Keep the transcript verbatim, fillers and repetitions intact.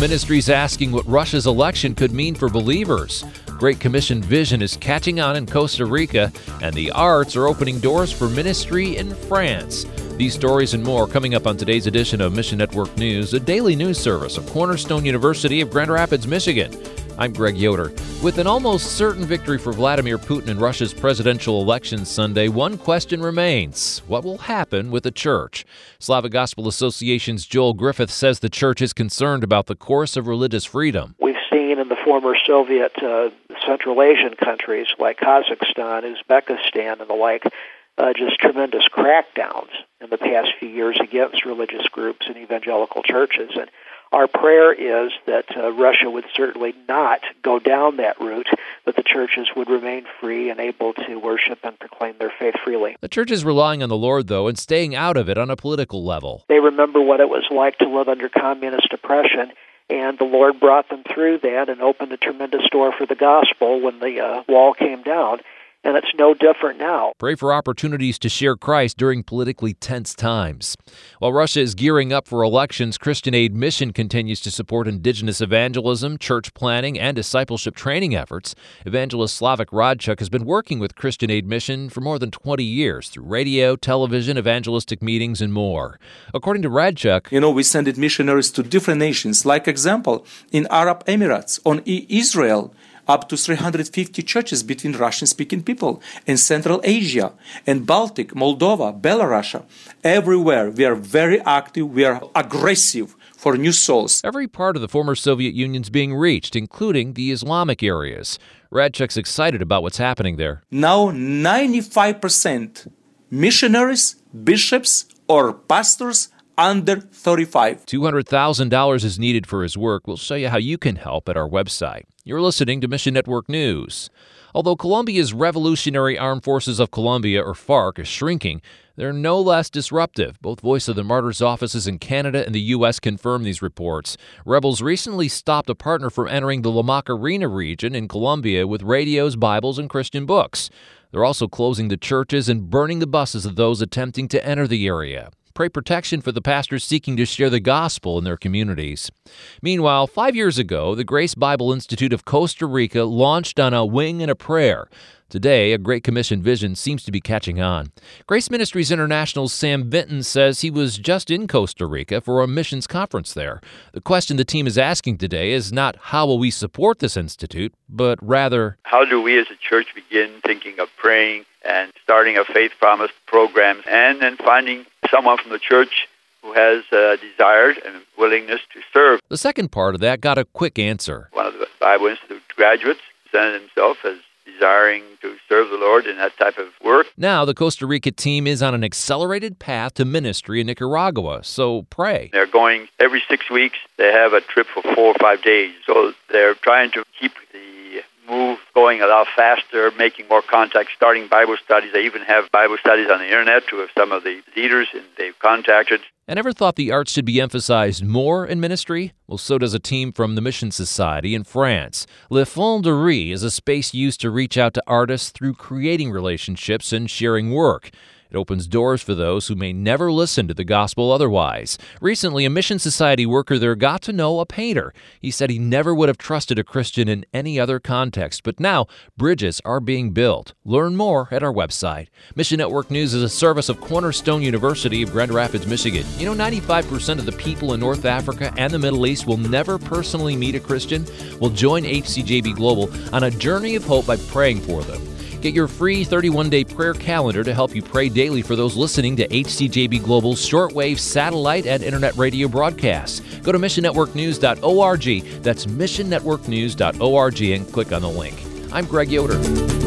ministries asking what Russia's election could mean for believers. Great Commission vision is catching on in Costa Rica, and the arts are opening doors for ministry in France. These stories and more coming up on today's edition of Mission Network News, a daily news service of Cornerstone University of Grand Rapids, Michigan. I'm Greg Yoder. With an almost certain victory for Vladimir Putin in Russia's presidential election Sunday, one question remains. What will happen with the church? Slavic Gospel Association's Joel Griffith says the church is concerned about the course of religious freedom. We've seen in the former Soviet uh, Central Asian countries like Kazakhstan, Uzbekistan, and the like, uh, just tremendous crackdowns in the past few years against religious groups and evangelical churches. And our prayer is that uh, Russia would certainly not go down that route, that the churches would remain free and able to worship and proclaim their faith freely. The church is relying on the Lord, though, and staying out of it on a political level. They remember what it was like to live under communist oppression, and the Lord brought them through that and opened a tremendous door for the gospel when the uh, wall came down. And it's no different now. Pray for opportunities to share Christ during politically tense times. While Russia is gearing up for elections, Christian Aid Mission continues to support indigenous evangelism, church planning, and discipleship training efforts. Evangelist Slavik Radchuk has been working with Christian Aid Mission for more than twenty years through radio, television, evangelistic meetings, and more. According to Radchuk, you know, we send missionaries to different nations. Like example, in Arab Emirates, on Israel, up to three hundred fifty churches between Russian-speaking people in Central Asia and Baltic, Moldova, Belarus. Everywhere we are very active, we are aggressive for new souls. Every part of the former Soviet Union's being reached, including the Islamic areas. Radchuk's excited about what's happening there. Now ninety-five percent missionaries, bishops, or pastors under thirty-five. two hundred thousand dollars is needed for his work. We'll show you how you can help at our website. You're listening to Mission Network News. Although Colombia's Revolutionary Armed Forces of Colombia, or FARC, is shrinking, they're no less disruptive. Both Voice of the Martyrs offices in Canada and the U S confirm these reports. Rebels recently stopped a partner from entering the La Macarena region in Colombia with radios, Bibles, and Christian books. They're also closing the churches and burning the buses of those attempting to enter the area. Pray protection for the pastors seeking to share the gospel in their communities. Meanwhile, five years ago, the Grace Bible Institute of Costa Rica launched on a wing and a prayer. Today, a Great Commission vision seems to be catching on. Grace Ministries International's Sam Vinton says he was just in Costa Rica for a missions conference there. The question the team is asking today is not how will we support this institute, but rather, how do we as a church begin thinking of praying and starting a faith promise program, and then finding someone from the church who has a desire and willingness to serve. The second part of that got a quick answer. One of the Bible Institute graduates presented himself as desiring to serve the Lord in that type of work. Now the Costa Rica team is on an accelerated path to ministry in Nicaragua, so pray. They're going every six weeks. They have a trip for four or five days, so they're trying to keep the move going a lot faster, making more contacts, starting Bible studies. They even have Bible studies on the internet to some of the leaders and they've contacted. And ever thought the arts should be emphasized more in ministry? Well, so does a team from the Mission Society in France. Le Fonderie is a space used to reach out to artists through creating relationships and sharing work. It opens doors for those who may never listen to the gospel otherwise. Recently, a Mission Society worker there got to know a painter. He said he never would have trusted a Christian in any other context, but now bridges are being built. Learn more at our website. Mission Network News is a service of Cornerstone University of Grand Rapids, Michigan. You know, ninety-five percent of the people in North Africa and the Middle East will never personally meet a Christian. Well, join H C J B Global on a journey of hope by praying for them. Get your free thirty-one day prayer calendar to help you pray daily for those listening to H C J B Global's shortwave satellite and internet radio broadcasts. Go to mission network news dot org. That's mission network news dot org and click on the link. I'm Greg Yoder.